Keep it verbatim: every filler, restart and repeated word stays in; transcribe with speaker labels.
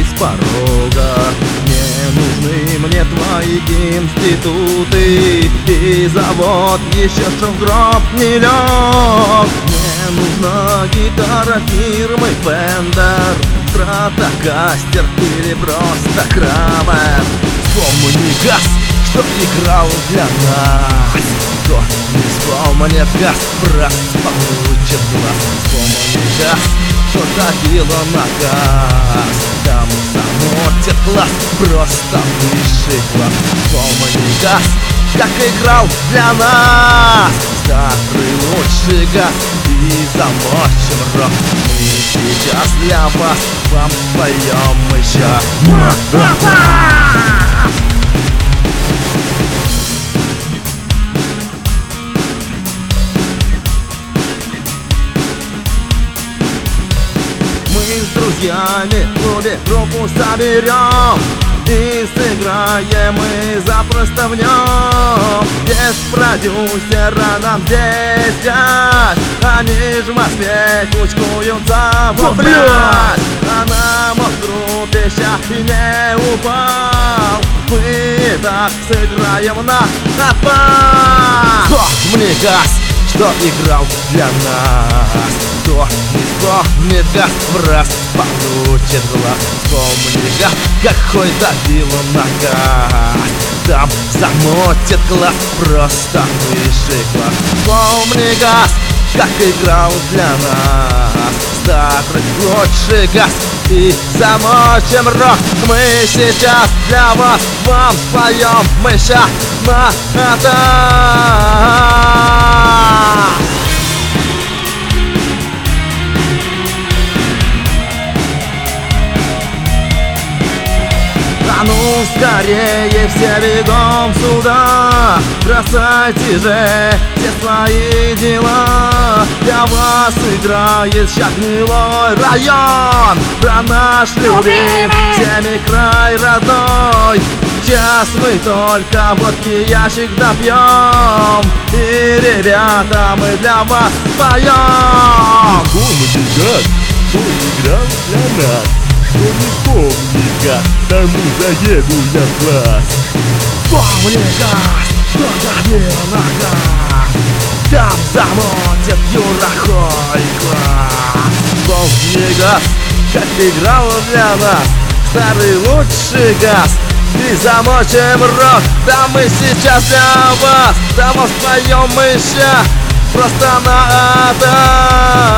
Speaker 1: с порога. Не нужны мне твои институты, и завод еще что в гроб не лег. Мне нужна гитара фирмы Fender, Стратокастер или просто Крамер. Вспомни газ, что играл для нас. Кто не вспомнит газ, брат, получит глаз. Вспомни газ, что давило на газ. Там замутит глаз, просто высший класс. Вспомни газ, как играл для нас. Старый лучший газ, и замочим рок. Мы сейчас для вас вам поем еще. Мы с друзьями в клубе группу соберем и сыграем мы запросто в нем. Без продюсера нам здесь взять, они ж в Москве кучкуются в блядь. А нам в группе ща и не упал, мы так сыграем на отпад. Вспомни газ, что играл для нас. Кто не вспомнит газ, в раз получит глаз. Вспомни газ, какой давило на газ. Там замутит глаз, просто высший класс. Вспомни газ, как играл для нас. Старый лучший газ, и замочим рок. Мы сейчас для вас вам споем, мы ща на это. А ну скорее все бегом сюда, бросайте же все свои дела. Для вас играет щас гнилой район, про наш любим всеми край родной. Сейчас мы только водки ящик допьем, и, ребята, мы для вас поем.
Speaker 2: Вспомни газ, кто играл для нас. Кто не помнит газ, тому заеду я в глаз.
Speaker 1: Вспомни газ, что давило на газ. Там замутит Юра Хойко. Вспомни газ, как играл для нас. Старый лучший газ, и замочим рок. Да мы сейчас для вас, да мы споем мы ща просто на это.